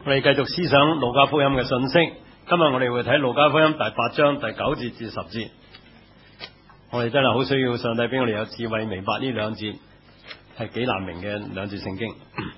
我哋繼續思想路加福音嘅信息。今日我哋會睇路加福音第8章第9節至10節。我哋真係好需要上帝俾我哋有智慧明白呢兩節係幾難明嘅兩節聖經。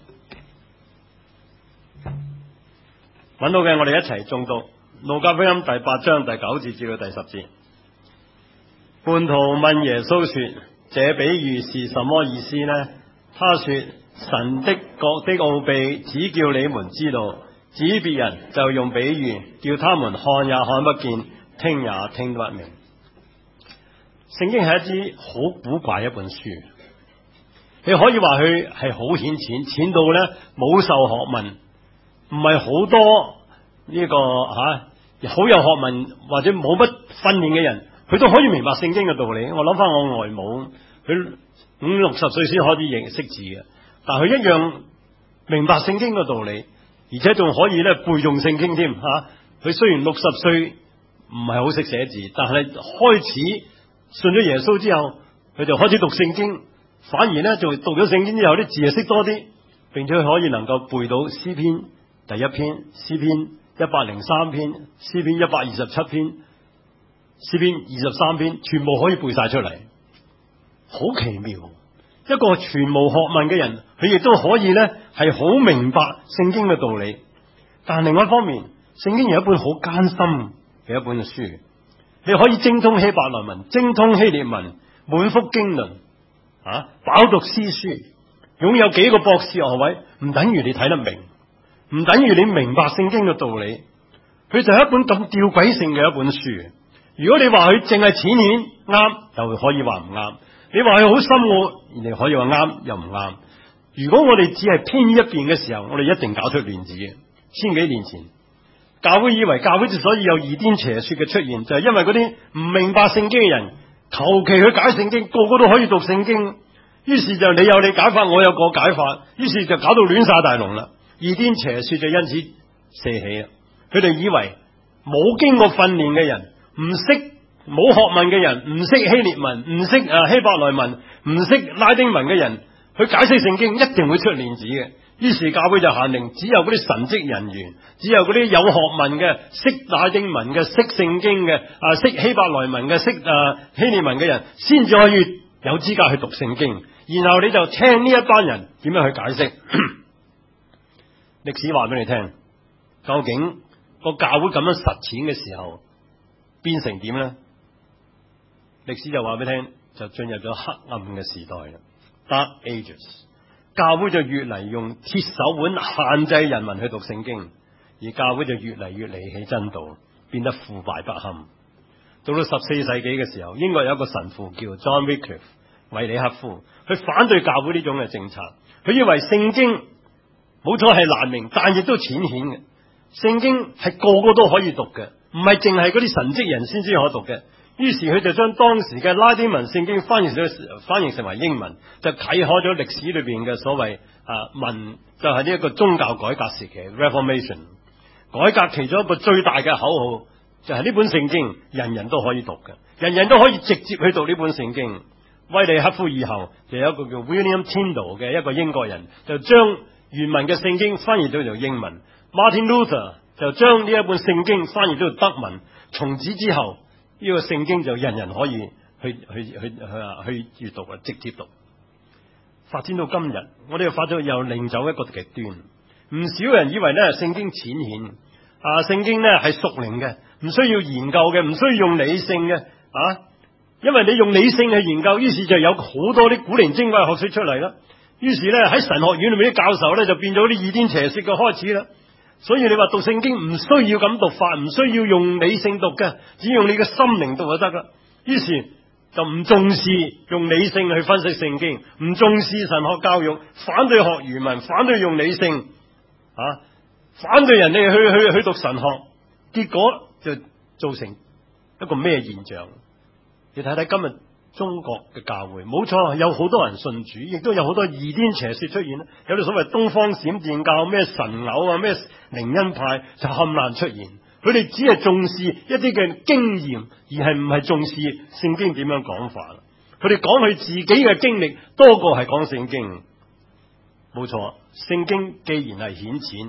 揾到嘅我哋一齊誦讀路加福音第8章第9節至到第10節。門徒問耶穌說：這比喻是什麼意思呢？他說：神的國的奧秘只叫你們知道，至於別人就用比喻，叫他們看也看不見，聽也聽不明。聖經係一支好古怪一本書，你可以話佢係好顯淺，淺到咧冇受學問，唔係好多呢個好有學問或者冇乜訓練嘅人，佢都可以明白聖經嘅道理。我諗翻我外母，佢50-60歲先開始認識字嘅，但係佢一樣明白聖經嘅道理，而且仲可以咧背誦聖經添吓。佢雖然60歲唔係好識寫字，但係開始信咗耶穌之後，佢就開始讀聖經，反而咧就讀咗聖經之後啲字係識多啲，並且可以能夠背到詩篇第1篇、詩篇103篇、詩篇127篇、詩篇23篇，全部可以背晒出嚟，好奇妙。一個全無學問嘅人，佢亦都可以咧係好明白聖經嘅道理。但另外一方面，聖經係一本好艱深嘅一本書，你可以精通希伯來文、精通希臘文，滿腹經綸飽讀詩書，擁有幾個博士學位，唔等於你睇得明，唔等於你明白聖經嘅道理。佢就係一本咁吊詭性嘅一本書。如果你話佢淨係淺顯啱，就可以話唔啱。你話佢好深奧，人哋可以話啱又唔啱。如果我哋只係偏一邊嘅時候，我哋一定搞出亂子嘅。千幾年前，教會以為教會之所以有異端邪說嘅出現，就係因為嗰啲唔明白聖經嘅人，求其去解聖經，個個都可以讀聖經。於是就你有你解法，我有個解法，於是就搞到亂晒大龍啦。異端邪說就因此射起啦。佢哋以為冇經過訓練嘅人，唔識冇學問嘅人，唔識希臘文，唔識希伯來文，唔識拉丁文嘅人，去解釋聖經一定會出亂子嘅。於是教會就限令，只有嗰啲神職人員，只有嗰啲有學問嘅、識拉丁文嘅、識聖經嘅、識希伯來文嘅、識希臘文嘅人，先至可以有資格去讀聖經。然後你就聽呢一班人點樣去解釋。歷史話俾你聽，究竟個教會咁樣實踐嘅時候變成點呢？歷史就話俾你聽，就進入咗黑暗嘅時代啦 ，Dark Ages。教會就越嚟用鐵手腕限制人民去讀聖經，而教會就越嚟越離棄真道，變得腐敗不堪。到咗14世紀嘅時候，英國有一個神父叫 John Wycliffe 韋里克夫，佢反對教會呢種嘅政策。佢以為聖經冇錯係難明，但亦都淺顯嘅。聖經係個個都可以讀嘅，唔係淨係嗰啲神職人先至可讀嘅。於是佢就將當時嘅拉丁文聖經翻譯成為英文，就啟開咗歷史裏邊嘅所謂就係呢一個宗教改革時期 Reformation。改革其中一個最大嘅口號就係呢本聖經人人都可以讀嘅，人人都可以直接去讀呢本聖經。威利克夫以後就有一個叫 William Tyndale 嘅一個英國人，就將原文嘅聖經翻譯到做英文。Martin Luther 就將呢一本聖經翻譯到做德文。從此之後，呢個聖經就人人可以去閱讀啊，直接讀。發展到今日，我哋又發咗又另走一個極端。唔少人以為咧聖經淺顯，聖經咧係屬靈嘅，唔需要研究嘅，唔需要用理性嘅，因為你用理性去研究，於是就有好多啲古靈精怪學說出嚟啦。於是咧喺神學院裏面啲教授咧就變咗啲異端邪說嘅開始啦。所以你話讀聖經唔需要咁讀法，唔需要用理性讀嘅，只用你嘅心靈讀就得啦。於是就唔重視用理性去分析聖經，唔重視神學教育，反對學語文，反對用理性，反對人哋去讀神學，結果就造成一個咩現象？你睇睇今日中國嘅教會，冇錯，有好多人信主，亦都有好多異端邪說出現，有啲所謂東方閃電教、咩神偶咩靈恩派就冚唪唥出現。佢哋只係重視一啲嘅經驗，而係唔係重視聖經點樣講法。佢哋講佢自己嘅經歷多過係講聖經。冇錯，聖經既然係顯淺，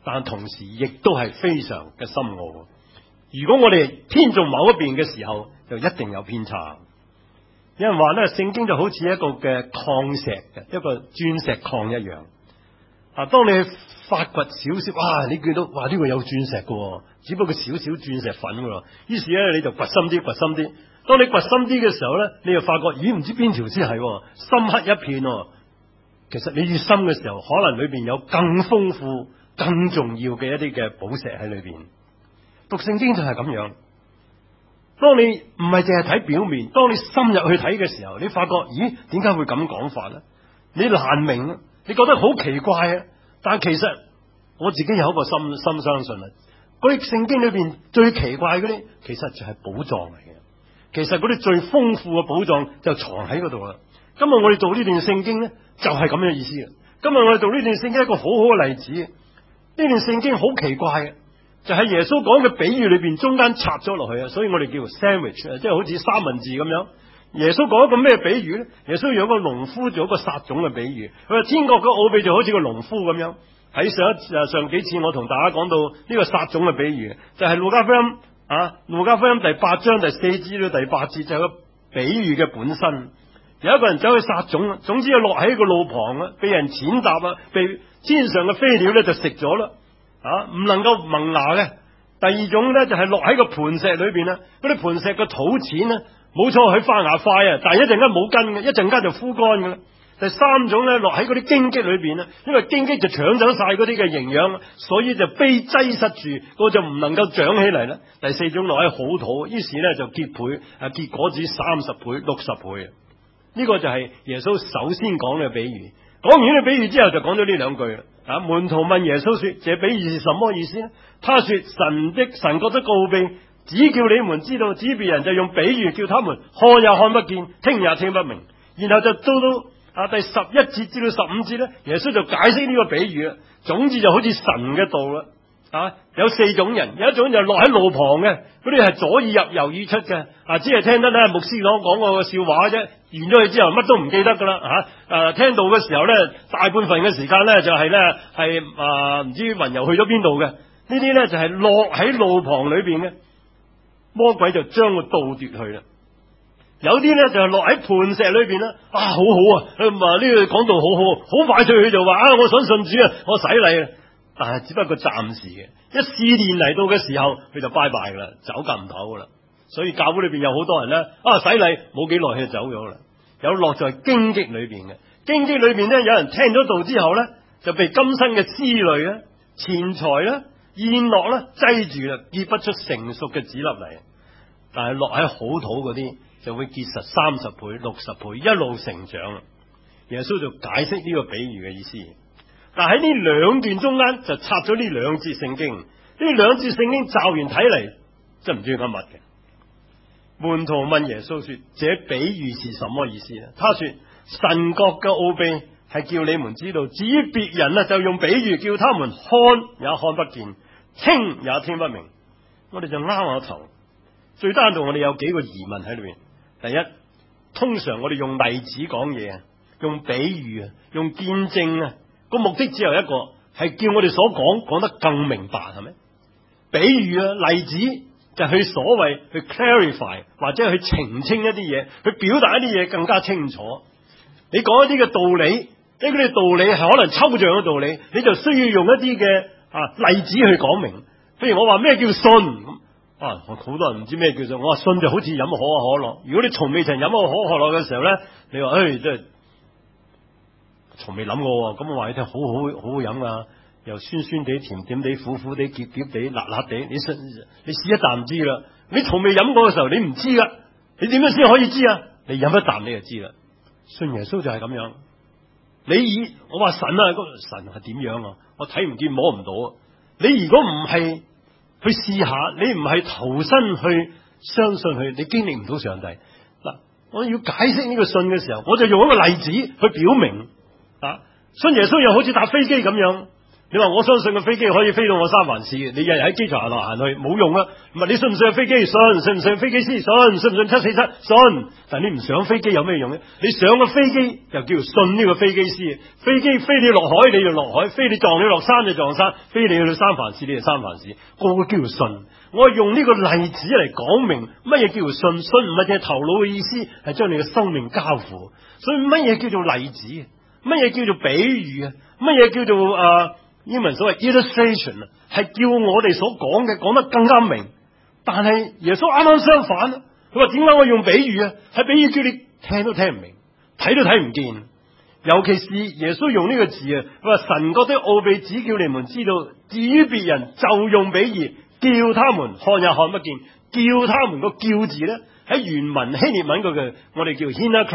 但同時亦都係非常嘅深奧。如果我哋偏重某一邊嘅時候，就一定有偏差。有人話咧，聖經就好似一個嘅礦石嘅一個鑽石礦一樣。當你發掘少少，哇！你見到哇呢個有鑽石嘅，只不過少少鑽石粉嘅，於是咧你就掘深啲，掘深啲。當你掘深啲嘅時候咧，你就發覺咦，唔知邊條先係，深黑一片。其實你越深嘅時候，可能裏邊有更豐富、更重要嘅一啲嘅寶石喺裏邊。讀聖經就係咁樣。當你唔係淨係睇表面，當你深入去睇嘅時候，你發覺咦，點解會咁講法咧？你難明啊，你覺得好奇怪啊。但係其實我自己有一個深相信啊，嗰啲聖經裏邊最奇怪嗰啲，其實就係寶藏嚟嘅。其實嗰啲最豐富嘅寶藏就藏喺嗰度啦。今日我哋讀呢段聖經咧，就係咁嘅意思啊。今日我哋讀呢段聖經一個好好嘅例子。呢段聖經好奇怪嘅，就喺耶穌講嘅比喻裏邊中間插咗落去啊，所以我哋叫做 sandwich， 即係好似三文治咁樣。耶穌講一個咩比喻咧？耶穌用一個農夫做一個撒種嘅比喻。佢話天國嘅奧秘就好似個農夫咁樣。喺上幾次我同大家講到呢個撒種嘅比喻，就係路加福音第8章第4至到第8節，就係個比喻嘅本身。有一個人走去撒種，總之就落喺個路旁啊，被人踐踏啊，被天上嘅飛鳥咧就食咗啦，唔能夠萌芽嘅。第二種咧就係落喺個磐石裏邊啦，嗰啲磐石嘅土淺咧，冇錯佢發芽快啊，但係一陣間冇根嘅，一陣間就枯乾噶啦。第三種咧落喺嗰啲荊棘裏邊啦，因為荊棘就搶走晒嗰啲嘅營養，所以就被擠塞住，嗰就唔能夠長起嚟啦。第四種落喺好土，於是咧就結倍結果子30倍、60倍。呢個就係耶穌首先講嘅比喻。講完呢個比喻之後，就講咗呢兩句啦。門徒問耶穌說：這比喻是什麼意思呢？他說：神國的奧秘，只叫你們知道，指別人就用比喻叫他們看也看不見，聽也聽不明。然後就到第11節至到15節咧，耶穌就解釋呢個比喻啦。總之就好似神嘅道啦。有4種人，有一種就落喺路旁嘅，嗰啲係左耳入右耳出嘅，只係聽得咧牧師講過個笑話啫，完咗去之後乜都唔記得噶啦。聽到嘅時候咧，大半份嘅時間咧就係咧係唔知魂遊去咗邊度嘅。呢啲咧就係落喺路旁裏邊嘅，魔鬼就將佢盜奪去啦。有啲咧就係落喺磐石裏邊啦，好好啊，呢個講道好快脆，佢就話我想信主啊，我洗禮啊。但係只不過暫時嘅，一試煉嚟到嘅時候，佢就拜拜噶啦，走夾唔唞噶啦。所以教會裏邊有好多人咧，洗禮冇幾耐佢就走咗啦。有落在荊棘裏邊嘅，荊棘裏邊咧，有人聽咗道之後咧，就被今生嘅思慮咧、錢財咧、宴樂咧擠住啦，結不出成熟嘅籽粒嚟。但係落喺好土嗰啲，就會結實30倍、60倍，一路成長。耶穌就解釋呢個比喻嘅意思。但喺呢兩段中間就插咗呢兩節聖經，呢兩節聖經驟然睇嚟真唔知佢乜嘅。門徒問耶穌說：這比喻是什麼意思呢？他說：神國嘅奧秘係叫你們知道，至於別人就用比喻叫他們看也看不見，聽也聽不明。我哋就拗下頭，最單獨我哋有幾個疑問喺裏面。第一，通常我哋用例子講嘢，用比喻啊，用見證啊，個目的只有一個，係叫我哋所講得更明白，係咪？比喻啊，例子就去所謂去 clarify 或者去澄清一啲嘢，去表達一啲嘢更加清楚。你講一啲嘅道理，呢啲道理係可能抽象嘅道理，你就需要用一啲嘅例子去講明。譬如我話咩叫信，好多人唔知咩叫做，我話信就好似飲可口可樂。如果你從未曾飲過可口可樂嘅時候咧，你話真係從未諗過，咁我話你聽，好好飲啊，又酸酸地、甜甜地、苦苦地、澀澀地、辣辣地，你試一啖唔知啦。你從未飲過嘅時候，你唔知噶，你點樣先可以知啊？你飲一啖你就知啦。信耶穌就係咁樣。我話神啊，神係點樣啊？我睇唔見摸唔到。你如果唔係去試下，你唔係投身去相信佢，你經歷唔到上帝。嗱，我要解釋呢個信嘅時候，我就用一個例子去表明。信耶穌又好似搭飛機咁樣， 你話我相信個飛機可以飛到我三藩市，你日日喺機場行來行去冇用啊！唔係你信唔信飛機？信唔信飛機師？信唔信747？信。但你唔上飛機有咩用咧？你上個飛機就叫做信呢個飛機師。飛機飛你落海你就落海，飛你撞你落山就撞山，飛你去到三藩市你就三藩市，個個叫做信。我係用呢個例子嚟講明乜嘢叫做信。信唔係淨係頭腦嘅意思，係將你嘅生命交付。所以乜嘢叫做例子？乜嘢叫做比喻啊？乜嘢叫做英文所謂 illustration 啊？係叫我哋所講嘅講得更加明。但係耶穌啱啱相反啊！佢話點解我用比喻啊？係比喻叫你聽都聽唔明，睇都睇唔見。尤其是耶穌用呢個字啊，佢話神國的奧秘只叫你們知道，至於別人就用比喻，叫他們看也看不見。叫他們個叫字咧，喺原文希臘文嗰個我哋叫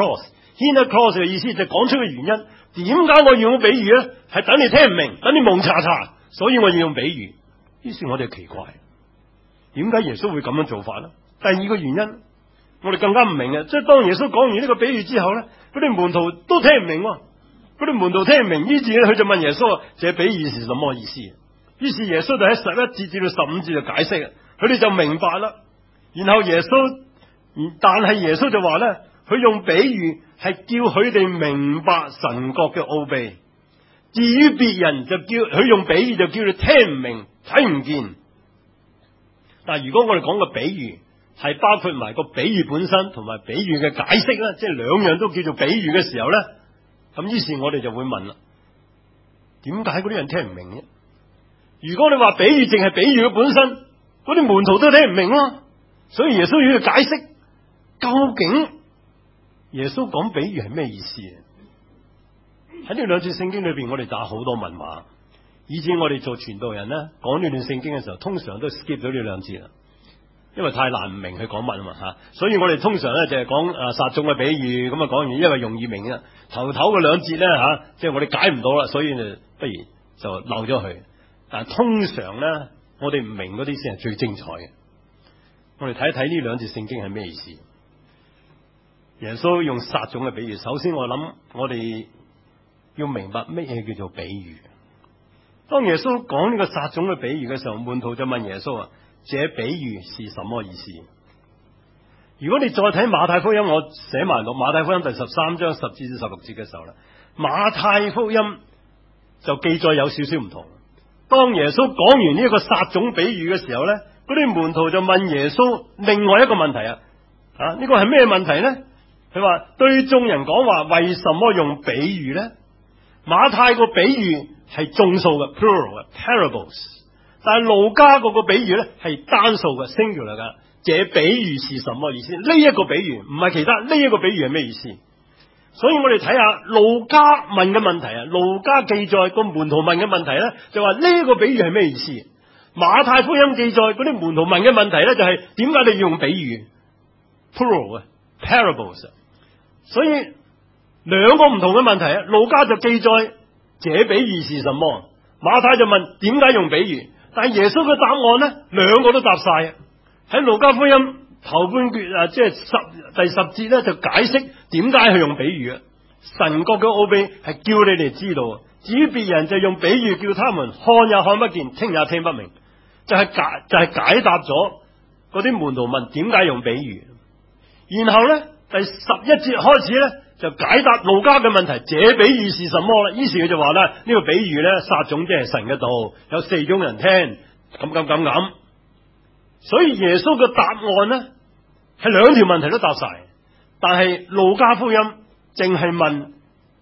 hinakros 嘅意思就講出個原因。點解我要用比喻咧？係等你聽唔明，等你蒙查查，所以我要用比喻。於是我哋奇怪，點解耶穌會咁樣做法咧？第二個原因，我哋更加唔明啊！即係當耶穌講完呢個比喻之後咧，嗰啲門徒都聽唔明，嗰啲門徒聽唔明，於是咧佢就問耶穌：這比喻是什麼意思？於是耶穌就喺11節至到15節就解釋啊，佢哋就明白啦。然後但係耶穌就話咧，佢用比喻係叫佢哋明白神國嘅奧秘。至於別人就叫佢用比喻就叫你聽唔明、睇唔見。但係如果我哋講個比喻係包括埋個比喻本身同埋比喻嘅解釋啦，即係兩樣都叫做比喻嘅時候咧，咁於是我哋就會問啦：點解嗰啲人聽唔明嘅？如果你話比喻淨係比喻嘅本身，嗰啲門徒都聽唔明咯。所以耶穌要去解釋，究竟耶穌講比喻係咩意思啊？喺呢兩節聖經裏邊，我哋打好多問號，以至我哋做傳道人咧，講呢段聖經嘅時候，通常都 skip 咗呢兩節啦，因為太難唔明佢講乜啊嘛吓。所以我哋通常咧就係講撒種嘅比喻，咁啊講完，因為容易明啊。頭嘅兩節咧吓，即係我哋解唔到啦，所以就不如就漏咗佢。但係通常咧，我哋唔明嗰啲先係最精彩嘅。我哋睇一睇呢兩節聖經係咩意思？耶穌用撒種嘅比喻，首先我諗我哋要明白乜嘢叫做比喻。當耶穌講呢個撒種嘅比喻嘅時候，門徒就問耶穌啊：這比喻是什麼意思？如果你再睇馬太福音，我寫埋落馬太福音第13章10至16節嘅時候咧，馬太福音就記載有少少唔同。當耶穌講完呢一個撒種比喻嘅時候咧，嗰啲門徒就問耶穌另外一個問題啊，呢個係咩問題呢？佢話對眾人講話，為什麼用比喻呢？馬太個比喻係眾數嘅 plural 嘅 parables， 但係路加嗰個比喻咧係單數嘅 singular 噶。這比喻是什麼意思？呢一個比喻唔係其他，呢一個比喻係咩意思？所以我哋睇下路加問嘅問題啊，路加記載個門徒問嘅問題咧，就話呢個比喻係咩意思？馬太福音記載嗰啲門徒問嘅問題咧，就係點解你要用比喻 plural 嘅 parables？ 所以兩個唔同嘅問題啊，路加就記載這比喻是什麼，馬太就問點解用比喻，但係耶穌嘅答案咧，兩個都答晒。喺路加福音頭半段即係第10節咧，就解釋點解佢用比喻啊。神國嘅奧秘係叫你哋知道，至於別人就用比喻叫他們看也看不見，聽也聽不明，就係解答咗嗰啲門徒問點解用比喻。然後咧第11節開始咧就解答路加嘅問題，這比喻是什麼咧？於是佢就話咧，呢個比喻咧，撒種即係神嘅道，有4種人聽，咁。所以耶穌嘅答案咧係兩條問題都答晒，但係路加福音淨係問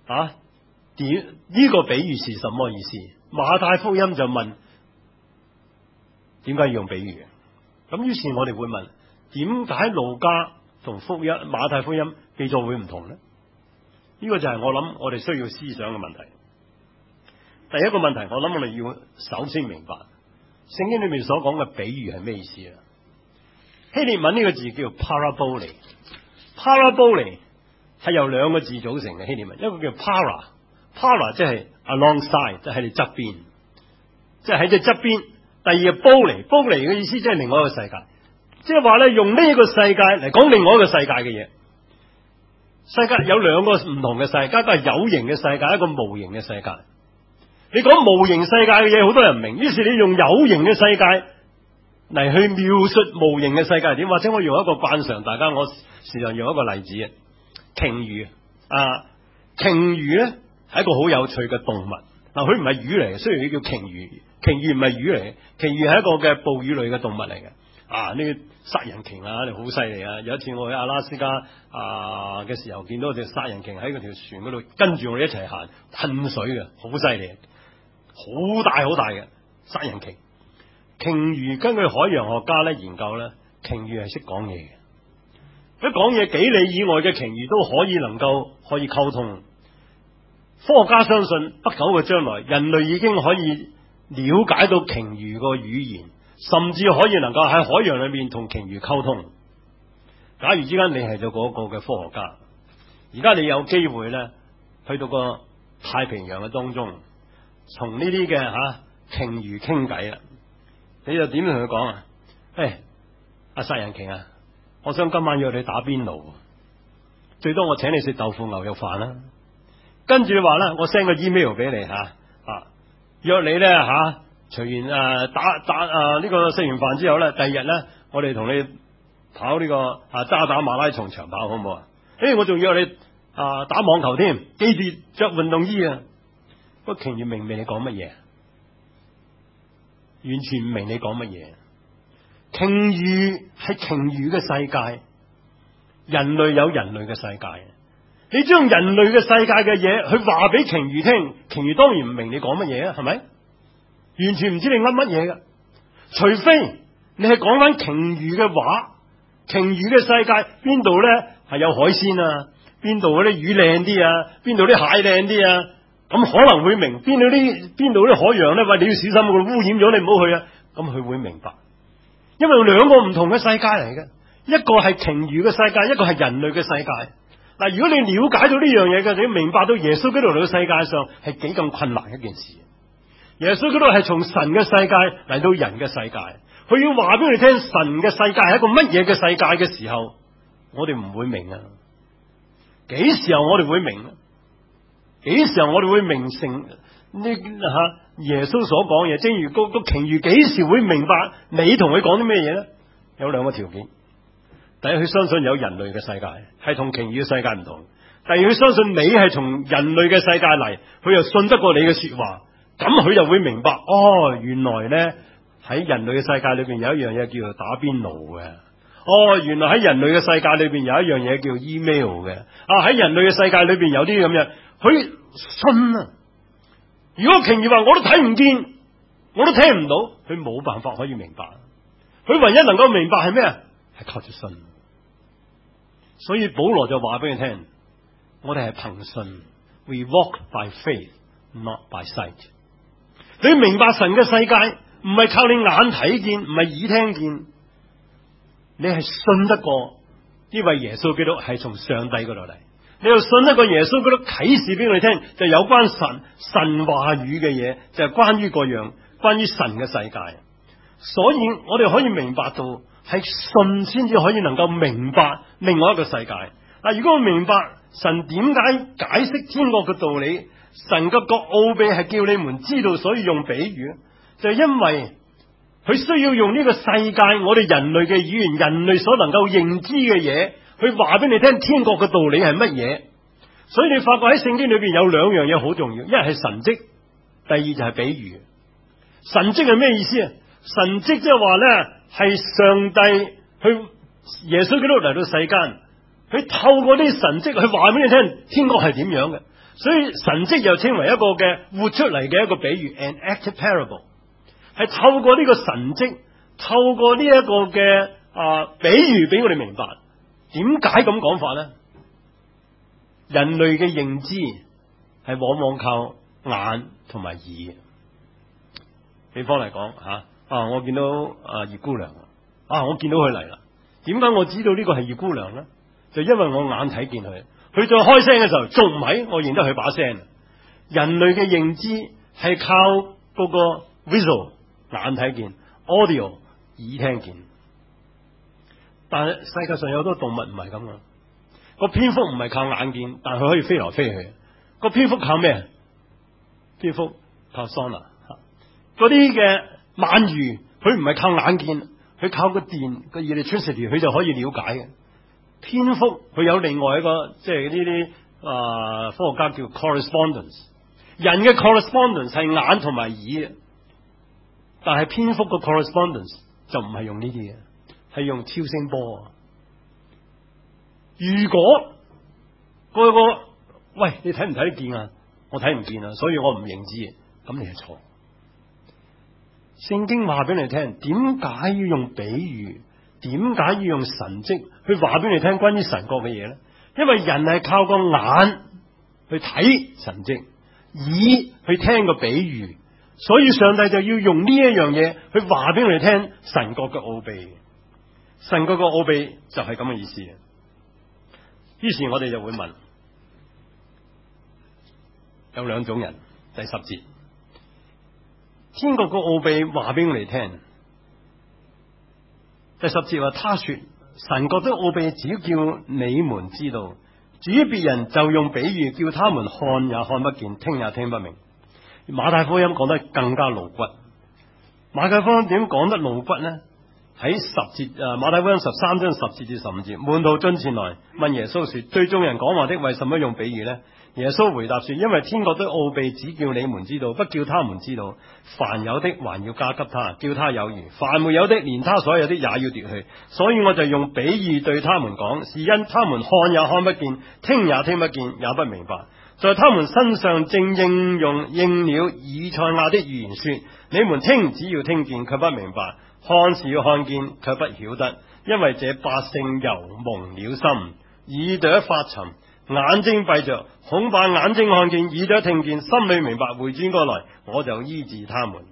呢個比喻是什麼意思？馬太福音就問點解要用比喻？咁於是我哋會問，點解路加同馬太福音記載會唔同呢？呢個就係我諗我哋需要思想嘅問題。第一個問題，我諗我哋要首先明白聖經裏面所講嘅比喻係咩意思啊？希臘文呢個字叫 parabole， parabole 係由兩個字組成嘅希臘文，一個叫 para 即係 alongside， 即係喺你側邊，即係喺你側邊。第二個 bole 嘅意思即係另外一個世界，即係話咧用呢個世界嚟講另外一個世界嘅嘢。世界有兩個唔同嘅世界，一個係有形嘅世界，一個無形嘅世界。 你講無形世界嘅嘢，好多人唔明，於是你用有形嘅世界嚟去描述無形嘅世界係點，或者我用一個慣常，大家我時常用一個例子嘅鯨魚啊，鯨魚咧係一個好有趣嘅動物。嗱，佢唔係魚嚟嘅，雖然佢叫鯨魚，鯨魚唔係魚嚟嘅，鯨魚係一個嘅哺乳類嘅動物嚟嘅。啊，呢個殺人鯨啊，你好犀利啊！有一次我去阿拉斯加嘅時候，見到隻殺人鯨喺嗰條船嗰度跟住我哋一齊行，噴水嘅，好犀利，好大好大嘅殺人鯨。鯨魚根據海洋學家咧研究咧，鯨魚係識講嘢嘅。一講嘢幾里以外嘅鯨魚都可以溝通。科學家相信不久嘅將來，人類已經可以了解到鯨魚個語言，甚至可以能夠喺海洋裏面同鯨魚溝通。假如之間你係咗嗰個嘅科學家，而家你有機會咧去到個太平洋嘅當中，同呢啲嘅鯨魚傾偈啦，你就點同佢講啊？阿殺人鯨啊，我想今晚約你打邊爐，最多我請你食豆腐牛肉飯啦。跟住話咧，我 send 個 email 俾你約你咧隨完打呢個食完飯之後咧，第二日咧我哋同你跑呢個渣打馬拉松長跑好唔好啊？我仲約你打網球添，記住着運動衣啊！個鯨魚明唔明你講乜嘢？完全唔明你講乜嘢。鯨魚係鯨魚嘅世界，人類有人類嘅世界。你將人類嘅世界嘅嘢去話俾鯨魚聽，鯨魚當然唔明你講乜嘢啊，係咪？完全唔知你噏乜嘢㗎。除非你係講翻鯨魚嘅話，鯨魚嘅世界邊度咧係有海鮮啊，邊度嗰啲魚靚啲啊，邊度啲蟹靚啲啊，咁可能會明。邊度啲海洋咧，喂，你要小心，佢污染咗，你唔好去啊。咁佢會明白，因為兩個唔同嘅世界嚟嘅，一個係鯨魚嘅世界，一個係人類嘅世界。嗱，如果你了解到呢樣嘢嘅，你明白到耶穌基督嚟到世界上係幾咁困難一件事。耶穌基督係從神嘅世界嚟到人嘅世界，佢要話俾你聽神嘅世界係一個乜嘢嘅世界嘅時候，我哋唔會明啊。幾時候我哋會明？幾時候我哋會明成呢耶穌所講嘢？正如個鯨魚幾時會明白你同佢講啲咩嘢咧？有兩個條件。第一，佢相信有人類嘅世界，係同鯨魚嘅世界唔同。第二，佢相信你係從人類嘅世界嚟，佢又信得過你嘅說話，咁佢就會明白，原來咧喺人類嘅世界裏邊有一樣嘢叫做打邊爐嘅。原來喺人類嘅世界裏邊有一樣嘢叫 email 嘅。喺人類嘅世界裏邊有啲咁樣，佢信啊。如果鯨魚話我都睇唔見，我都聽唔到，佢冇辦法可以明白。佢唯一能夠明白係咩啊？係靠住信。所以保羅就話俾你聽，我哋係憑信 ，we walk by faith, not by sight。你明白神嘅世界唔係靠你眼睇見，唔係耳聽見，你係信得過呢位耶穌基督係從上帝嗰度嚟，你又信得過耶穌基督啟示俾我哋聽，就有關神話語嘅嘢，就係關於嗰樣關於神嘅世界。所以我哋可以明白到。係信先至可以能夠明白另外一個世界。如果我明白神點解解釋天國嘅道理，神嘅國奧秘係叫你們知道，所以用比喻，就係因為佢需要用呢個世界我哋人類嘅語言，人類所能夠認知嘅嘢，去話俾你聽天國嘅道理係乜嘢。所以你發覺喺聖經裏邊有兩樣嘢好重要，一係神蹟，第二就係比喻。神蹟係咩意思啊？神蹟即係話咧，係上帝去耶穌基督嚟到世間，佢透過啲神蹟去話俾你聽天國係點樣嘅。所以神蹟又稱為一個嘅活出嚟嘅一個比喻 ，an active parable， 係透過呢個神蹟，透過呢一個嘅比喻俾我哋明白點解咁講法咧。人類嘅認知係往往靠眼同埋耳。比方嚟講我見到葉姑娘我見到佢嚟啦。點解我知道呢個係葉姑娘咧？就因為我眼睇見佢，佢再開聲嘅時候仲唔係我認得佢把聲。人類嘅認知係靠嗰個 visual 眼睇見 ，audio 耳聽見。但係世界上有好多動物唔係咁啊。個蝙蝠唔係靠眼見，但係佢可以飛來飛去。個蝙蝠靠咩？蝙蝠 persona， 嗰啲嘅鰻魚，佢唔係靠眼見，佢靠個電個 electricity， 佢就可以了解嘅。蝙蝠佢有另外一個，即係呢啲科學家叫 correspondence。人嘅 correspondence 係眼同埋耳，但係蝙蝠個 correspondence 就唔係用呢啲嘢，係用超聲波。如果嗰個喂，你睇唔睇得見啊？我睇唔見啊，所以我唔認知，咁你係錯。聖經話俾你聽，點解要用比喻？點解要用神蹟去話俾你聽關於神國嘅嘢咧？因為人係靠個眼去睇神蹟，耳去聽個比喻，所以上帝就要用呢一樣嘢去話俾我哋聽神國嘅奧秘。神國嘅奧秘就係咁嘅意思。於是我哋就會問，有兩種人。第10節，天國嘅奧秘話俾我哋聽。第10節話，他說神國的奧秘只叫你們知道，至於別人就用比喻叫他們看也看不見，聽也聽不明。馬太福音講得更加露骨。馬太福音點講得露骨呢？喺10節，馬太福音13章10節至15節，門徒進前來問耶穌說：對眾人講話的為什麼用比喻呢？耶穌回答說：因為天國的奧秘只叫你們知道，不叫他們知道。凡有的還要加給他，叫他有餘；凡沒有的，連他所有的也要奪去。所以我就用比喻對他們講，是因他們看也看不見，聽也聽不見，也不明白。在他們身上正應了以賽亞的預言說：你們聽只要聽見，卻不明白；看是要看見，卻不曉得。因為這百姓油蒙了心，耳朵發沉，眼睛閉着，恐怕眼睛看見，耳朵聽見，心裏明白，回轉過來，我就醫治他們。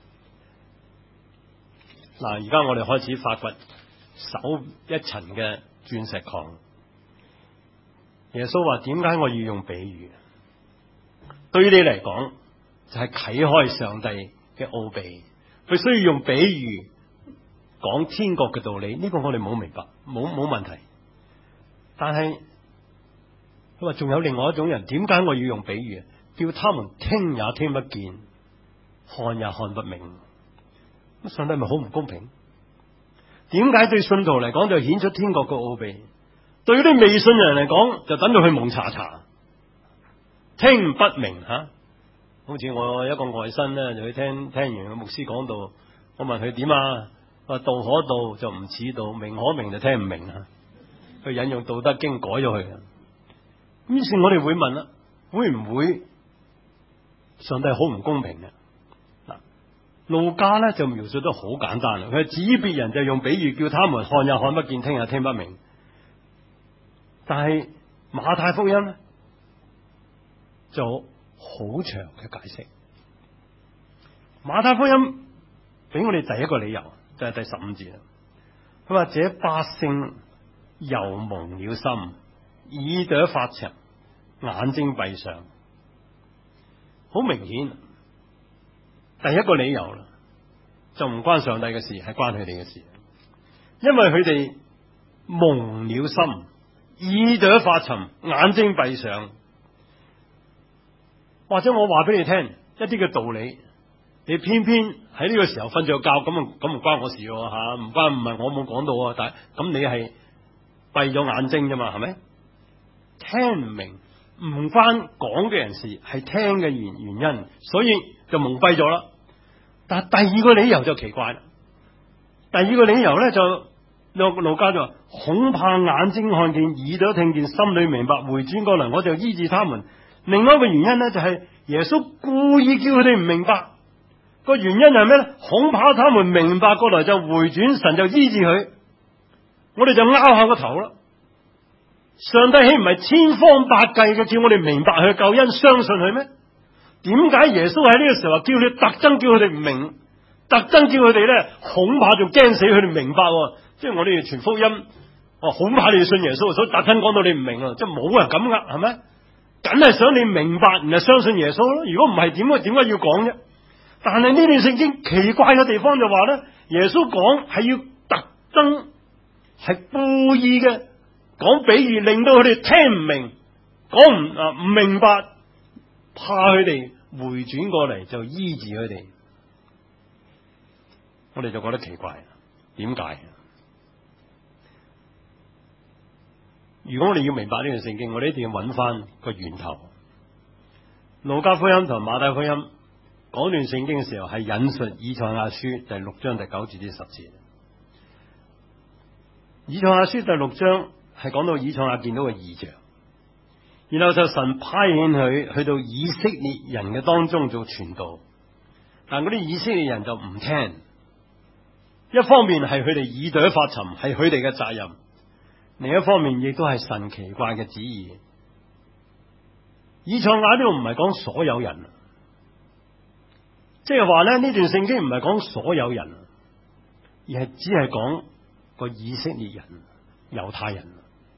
嗱，而家我哋開始發掘首一層嘅鑽石礦。耶穌話：點解我要用比喻？對於你嚟講，就係啟開上帝嘅奧秘。佢需要用比喻講天國嘅道理，呢個我哋冇明白，冇問題。但係佢話仲有另外一種人，點解我要用比喻？叫他們聽也聽不見，看也看不明。咁上帝咪好唔公平？點解對信徒嚟講就顯出天國嘅奧秘？對於啲未信人嚟講，就等到佢蒙查查，聽不明吓。好似我一個外甥咧，就去聽完個牧師講道，我問佢點啊？話道可道就唔似道，明可明就聽唔明啊。佢引用道德經改咗佢。於是我哋會問啦，會唔會上帝好唔公平嘅？嗱，路加咧就描述得好簡單啦。佢至於別人就用比喻叫他們看也看不見，聽也聽不明。但係馬太福音咧就好長嘅解釋。馬太福音俾我哋第一個理由就係第15節啦。佢話：這百姓油蒙了心，耳朵發沉，眼睛閉上。好明顯，第一個理由啦，就唔關上帝嘅事，係關佢哋嘅事。因為佢哋蒙了心，耳朵發沉，眼睛閉上。或者我話俾你聽一啲嘅道理，你偏偏喺呢個時候瞓着覺，咁唔關我事吓，唔係我冇講到，但係咁你係閉咗眼睛啫嘛，係咪？聽唔明，唔關講嘅人事，係聽嘅原因，所以就蒙蔽咗啦。但係第二個理由就奇怪啦。第二個理由咧就路加就話：恐怕眼睛看見，耳朵聽見，心裏明白，回轉過來，我就醫治他們。另外一個原因咧就係耶穌故意叫佢哋唔明白。個原因係咩咧？恐怕他們明白過來就回轉，神就醫治佢。我哋就拗下個頭啦。上帝豈唔係千方百計嘅叫我哋明白佢嘅救恩，相信佢咩？點解耶穌喺呢個時候叫你特登叫佢哋唔明，特登叫佢哋咧恐怕仲驚死佢哋明白？即係我哋傳福音，恐怕你信耶穌，所以特登講到你唔明，即係冇人咁噶，係咪？梗係想你明白，唔係相信耶穌咯。如果唔係，點解要講啫？但係呢段聖經奇怪嘅地方就話咧，耶穌講係要特登，係故意嘅講比喻，令到佢哋聽唔明，講唔明白，怕佢哋回轉過嚟就醫治佢哋，我哋就覺得奇怪，點解？如果我哋要明白呢段聖經，我哋一定要揾翻個源頭。路加福音同馬太福音講段聖經嘅時候，係引述以賽亞書第6章第9至10節。以賽亞書第6章係講到以賽亞見到個異象，然後就神派遣佢去到以色列人嘅當中做傳道，但嗰啲以色列人就唔聽。一方面係佢哋耳朵發沉，係佢哋嘅責任；另一方面亦都係神奇怪嘅旨意。以賽亞呢度唔係講所有人，即係話咧，呢段聖經唔係講所有人，而係只係講個以色列人、猶太人。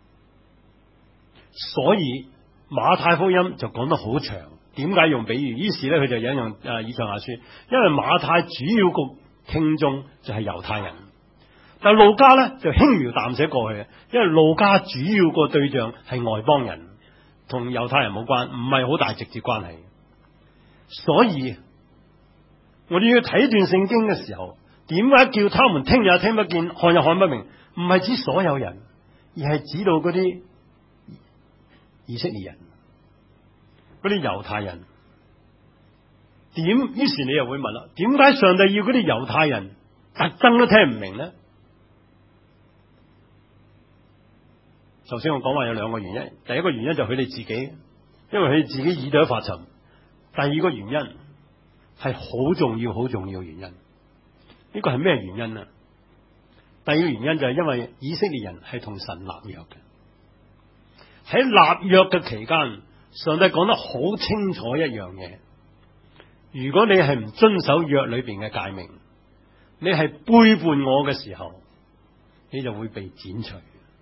所以馬太福音就講得好長，點解用比喻？於是咧佢就引用以賽亞書，因為馬太主要個聽眾就係猶太人，但路加咧就輕描淡寫過去嘅，因為路加主要個對象係外邦人，同猶太人冇關，唔係好大直接關係。所以我哋要睇段聖經嘅時候，點解叫他們聽也聽不見，看也看不明？唔係指所有人，而係指到嗰啲以色列人、嗰啲猶太人。點？於是你又會問啦，點解上帝要嗰啲猶太人特登都聽唔明呢？首先我講話有兩個原因，第一個原因就係佢哋自己，因為佢哋自己耳朵發沉；第二個原因係好重要、好重要嘅原因。呢個係咩原因啊？第二個原因就係因為以色列人係同神立約嘅，喺立約嘅期間，上帝講得好清楚一樣嘢。如果你係唔遵守約裏邊嘅誡命，你係背叛我嘅時候，你就會被剪除。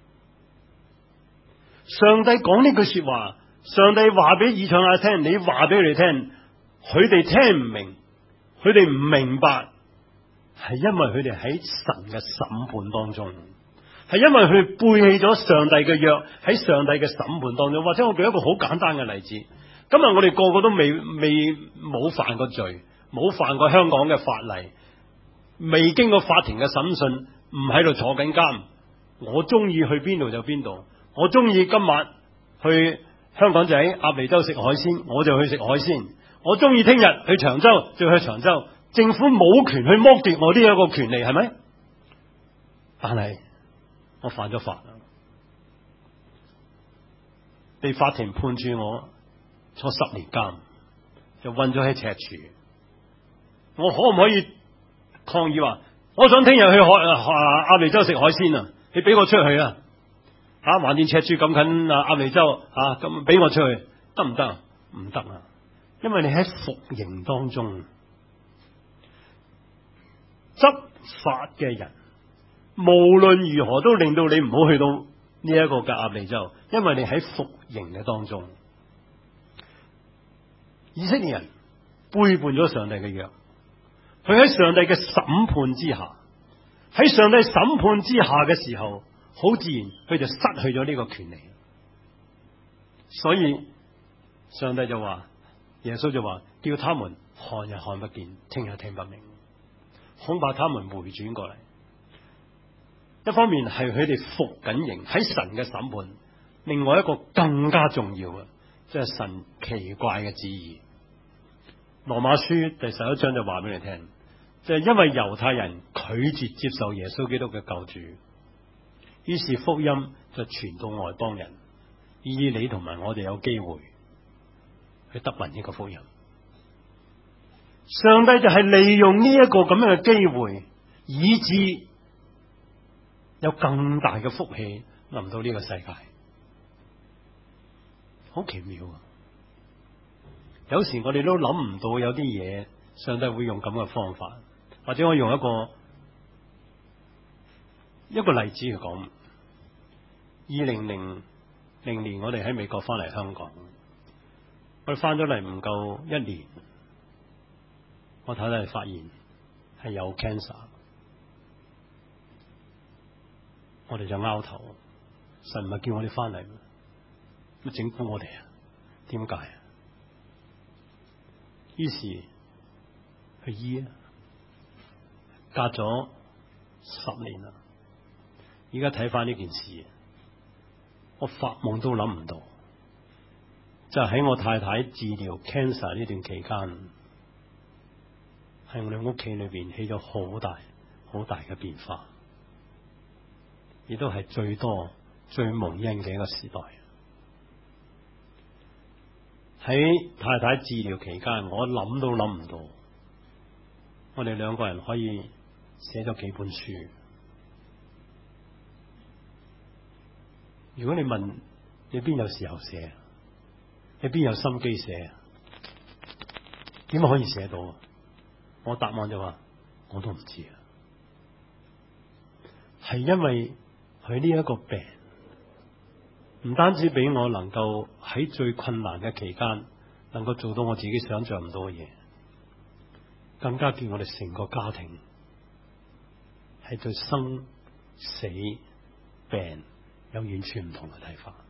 上帝講呢句說話，上帝話俾以賽亞聽，你話俾佢哋聽，佢哋聽唔明，佢哋唔明白，係因為佢哋喺神嘅審判當中，係因為佢哋背棄咗上帝嘅約，喺上帝嘅審判當中。或者我舉一個好簡單嘅例子。今日我哋個個都冇犯過罪，冇犯過香港嘅法例，未經過法庭嘅審訊，唔喺度坐緊監。我中意去邊度就邊度，我中意今晚去香港仔鴨脷洲食海鮮，我就去食海鮮。我中意聽日去長洲就去長洲。政府冇權去剝奪我呢一個權利，係咪？但係我犯咗法，被法庭判處我坐10年監，就韞咗喺赤柱。我可唔可以抗議話，我想聽日去鴨脷洲食海鮮啊？你俾我出去啊！橫掂赤柱咁近鴨脷洲咁俾我出去得唔得？唔得啊！因為你喺服刑當中，執法嘅人無論如何都令到你唔好去到呢一個嘅鴨脷洲，因為你喺服刑嘅當中。以色列人背叛咗上帝嘅約，佢喺上帝嘅審判之下，喺上帝審判之下嘅時候，好自然佢就失去咗呢個權利。所以上帝就話，耶穌就話，叫他們看也看不見，聽也聽不明，恐怕他們回轉過嚟。一方面係佢哋服緊刑喺神嘅審判，另外一個更加重要嘅，即係神奇怪嘅旨意。羅馬書第11章就話俾你聽，就係因為猶太人拒絕接受耶穌基督嘅救主，於是福音就傳到外邦人，以你同埋我哋有機會去得聞呢個福音。上帝就係利用呢一個咁樣嘅機會，以致有更大嘅福氣臨到呢個世界，好奇妙啊！有時我哋都諗唔到有啲嘢上帝會用咁嘅方法，或者我用一個例子去講。2000年我哋喺美國翻嚟香港，我哋翻咗嚟唔夠1年，我太太發現係有 cancer， 我哋就拗頭，神唔係叫我哋翻嚟咩？乜整蠱我哋啊？點解啊？ 於是去醫啊，隔咗10年啦。而家睇翻呢件事，我發夢都諗唔到，就喺我太太治療 cancer 呢段期間，喺我哋屋企裏邊起咗好大好大嘅變化，亦都係最多最蒙恩嘅一個時代。喺太太治療期間，我諗都諗唔到，我哋兩個人可以寫咗幾本書。如果你問你邊有時候寫，你邊有心機寫，點可以寫到？我答案就話我都唔知啊。係因為佢呢一個病，唔單止俾我能夠喺最困難嘅期間能夠做到我自己想象唔到嘅嘢，更加叫我哋成個家庭係對生死病有完全唔同嘅睇法。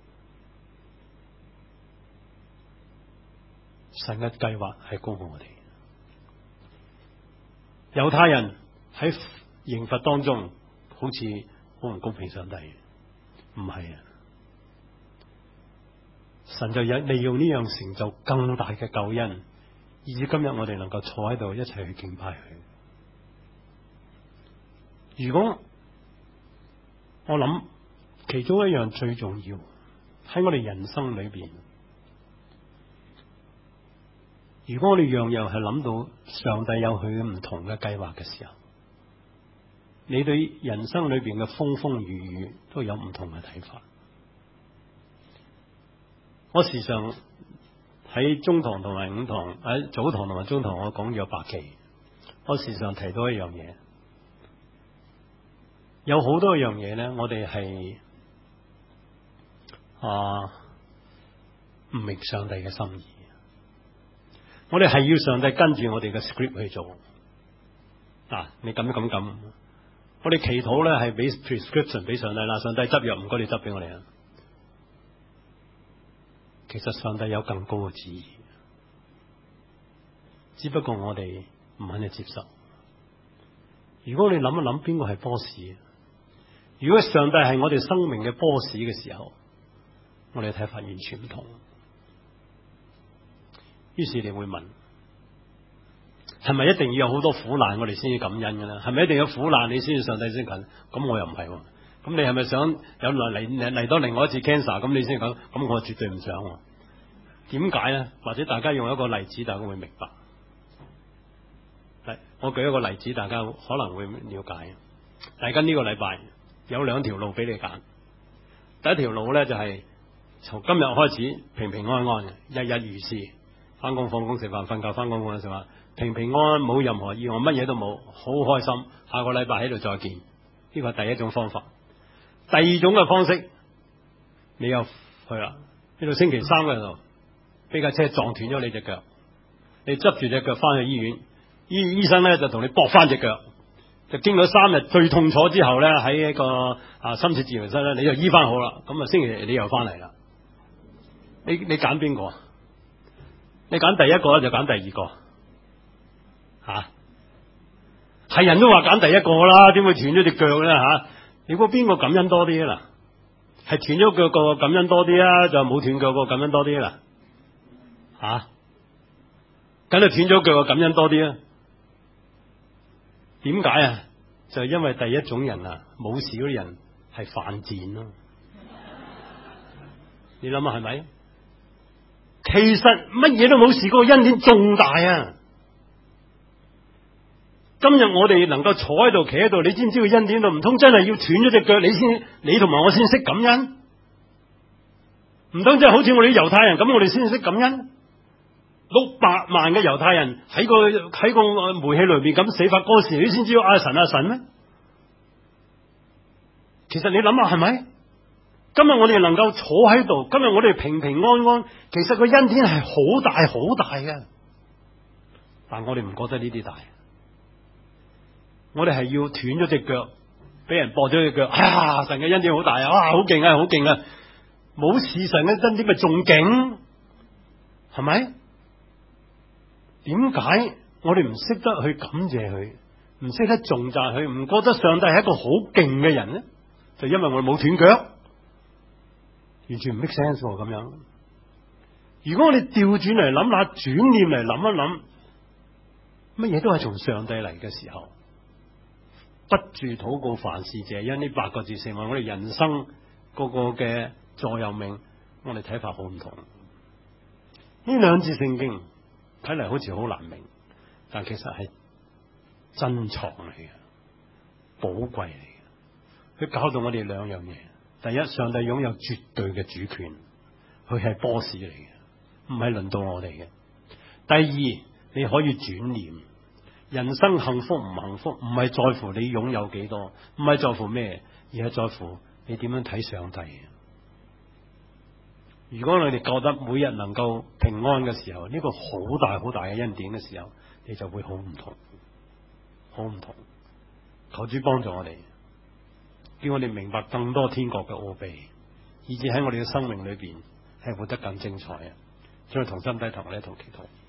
神嘅計劃係高過我哋。猶太人喺刑罰當中好似好唔公平，上帝唔係啊！神就利用呢樣成就更大嘅救恩，以至今日我哋能夠坐喺度一齊去敬拜佢。如果我諗其中一樣最重要喺我哋人生裏邊，如果我哋樣樣係諗到上帝有佢唔同嘅計劃嘅時候，你對人生裏邊嘅風風雨雨都有唔同嘅睇法。我時常喺中堂同埋午堂，喺早堂同埋中堂，我講約伯記，我時常提到一樣嘢，有好多樣嘢咧，我哋係唔明上帝嘅心意，我哋係要上帝跟住我哋嘅 script 去做。你咁，我哋祈禱咧係俾 prescription 俾上帝啦，上帝執藥唔該你執俾我哋啊。其實上帝有更高嘅旨意，只不過我哋唔肯去接受。如果你諗一諗邊個係 boss， 如果上帝係我哋生命嘅 boss 嘅時候，我哋嘅睇法完全唔同。於是你會問，係咪一定要有好多苦難我哋先至感恩嘅咧？係咪一定有苦難你先至上帝先近？咁我又唔係喎。咁你係咪想有嚟多另外一次 cancer？ 咁你先講？咁我絕對唔想。點解咧？或者大家用一個例子，大家會明白。我舉一個例子，大家可能會了解。大家呢個禮拜有2條路俾你揀。第一條路咧就係從今日開始平平安安嘅，日日如是，翻工放工食飯瞓覺，翻工放工食飯，平平安安，冇任何意外，乜嘢都冇，好開心。下個禮拜喺度再見。呢個係第一種方法。第二種嘅方式，你又去啦，呢度星期3嘅度俾架車撞斷咗你隻腳，你執住隻腳翻去醫院，醫生咧就同你駁翻隻腳，就經過3日最痛楚之後咧，喺一個深切治療室咧，你就醫翻好啦。咁星期日你又翻嚟啦。你揀邊個？你揀第一個就揀第二個？係人都話揀第一個啦，點會斷咗隻腳咧？你估邊個感恩多啲啊？嗱，係斷咗腳個感恩多啲啊，就冇斷腳個感恩多啲啦？梗係斷咗腳個感恩多啲啊？點解啊？就係因為第一種人冇事嗰啲人係犯賤咯。你諗下係咪？其實乜嘢都冇事，嗰個恩典重大啊！今日我哋能夠坐喺度企喺度，你知唔知個恩典度唔通真係要斷咗隻腳你同埋我先識感恩？唔通真係好似我哋啲猶太人咁，我哋先識感恩？600萬嘅猶太人喺個煤氣裏邊咁死法嗰時，你先知道神咩？其實你諗下係咪？今日我哋能夠坐喺度，今日我哋平平安安，其實個恩典係好大好大嘅，但我哋唔覺得呢啲大。我哋係要斷咗隻腳，俾人駁咗隻腳，神嘅恩典好大啊！哇，好勁啊，好勁啊！冇事，神嘅恩典咪仲勁，係咪？ 點解我哋唔識得去感謝佢，唔識得頌讚佢，唔覺得上帝係一個好勁嘅人呢？就因為我哋冇斷腳，完全唔 make sense 咁樣。如果我哋調轉嚟諗下，轉念嚟諗一諗，乜嘢都係從上帝嚟嘅時候，不住禱告，凡事謝恩，呢8個字成為我哋人生個嘅座右銘，我哋睇法好唔同。呢兩節聖經睇嚟好似好難明，但其實係珍藏嚟嘅，寶貴嚟嘅。佢教導我哋兩樣嘢：第一，上帝擁有絕對嘅主權，佢係 boss 嚟嘅，唔係輪到我哋嘅。第二，你可以轉念，人生幸福唔幸福，唔係在乎你擁有幾多，唔係在乎咩，而係在乎你點樣睇上帝。如果你哋覺得每日能夠平安嘅時候，呢個好大好大嘅恩典嘅時候，你就會好唔同，好唔同。求主幫助我哋，叫我哋明白更多天國嘅奧秘，以至喺我哋嘅生命裏邊係活得更精彩啊！將佢同心低頭，我哋一同祈禱。